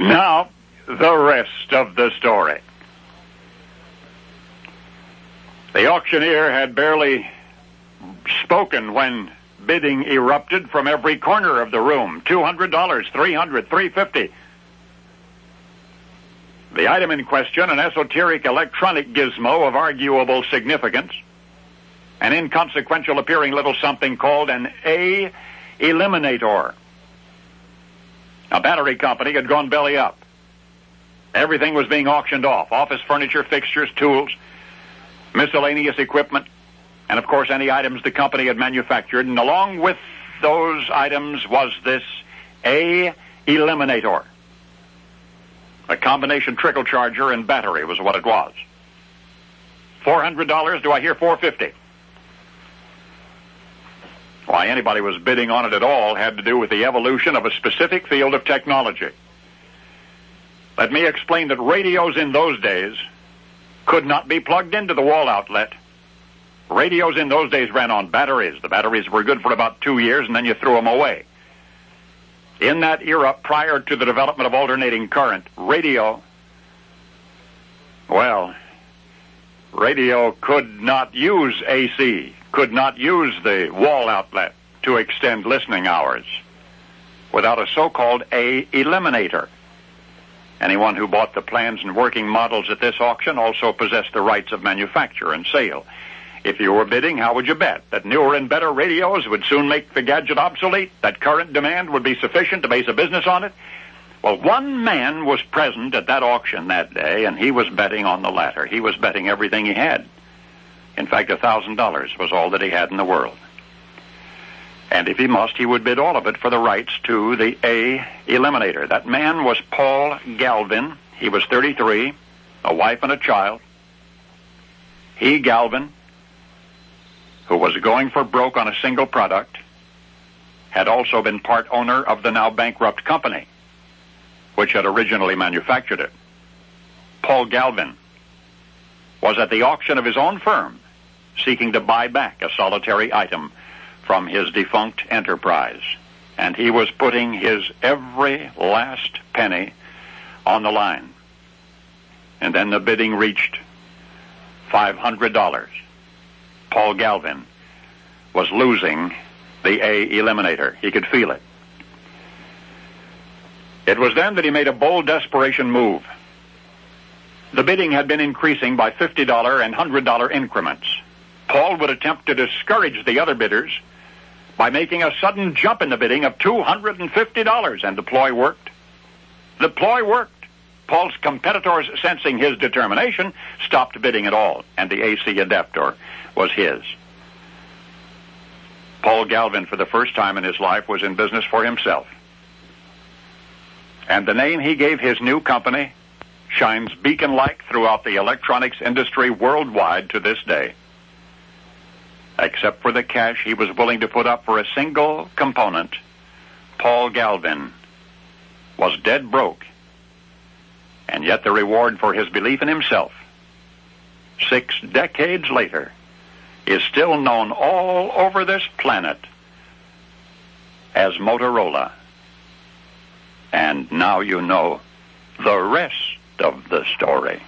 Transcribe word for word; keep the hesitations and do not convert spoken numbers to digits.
Now, the rest of the story. The auctioneer had barely spoken when bidding erupted from every corner of the room. two hundred dollars, three hundred dollars, three hundred fifty dollars. The item in question, an esoteric electronic gizmo of arguable significance, an inconsequential appearing little something called an A Eliminator. A battery company had gone belly up. Everything was being auctioned off. Office furniture, fixtures, tools, miscellaneous equipment, and of course any items the company had manufactured. And along with those items was this A Eliminator. A combination trickle charger and battery was what it was. four hundred dollars, do I hear four hundred fifty dollars? Why anybody was bidding on it at all had to do with the evolution of a specific field of technology. Let me explain that radios in those days could not be plugged into the wall outlet. Radios in those days ran on batteries. The batteries were good for about two years, and then you threw them away. In that era, prior to the development of alternating current, radio, well, radio could not use A C, could not use the wall outlet to extend listening hours without a so-called A Eliminator. Anyone who bought the plans and working models at this auction also possessed the rights of manufacture and sale. If you were bidding, how would you bet? That newer and better radios would soon make the gadget obsolete? That current demand would be sufficient to base a business on it? Well, one man was present at that auction that day, and he was betting on the latter. He was betting everything he had. In fact, a thousand dollars was all that he had in the world. And if he must, he would bid all of it for the rights to the A Eliminator. That man was Paul Galvin. He was thirty-three, a wife and a child. He, Galvin, who was going for broke on a single product, had also been part owner of the now bankrupt company, which had originally manufactured it. Paul Galvin was at the auction of his own firm seeking to buy back a solitary item from his defunct enterprise. And he was putting his every last penny on the line. And then the bidding reached five hundred dollars. Paul Galvin was losing the A Eliminator. He could feel it. It was then that he made a bold desperation move. The bidding had been increasing by fifty dollars and one hundred dollars increments. Paul would attempt to discourage the other bidders by making a sudden jump in the bidding of two hundred fifty dollars, and the ploy worked. The ploy worked. Paul's competitors, sensing his determination, stopped bidding at all, and the A C Adaptor was his. Paul Galvin, for the first time in his life, was in business for himself. And the name he gave his new company shines beacon-like throughout the electronics industry worldwide to this day. Except for the cash he was willing to put up for a single component, Paul Galvin was dead broke. And yet the reward for his belief in himself, six decades later, is still known all over this planet as Motorola. And now you know the rest of the story.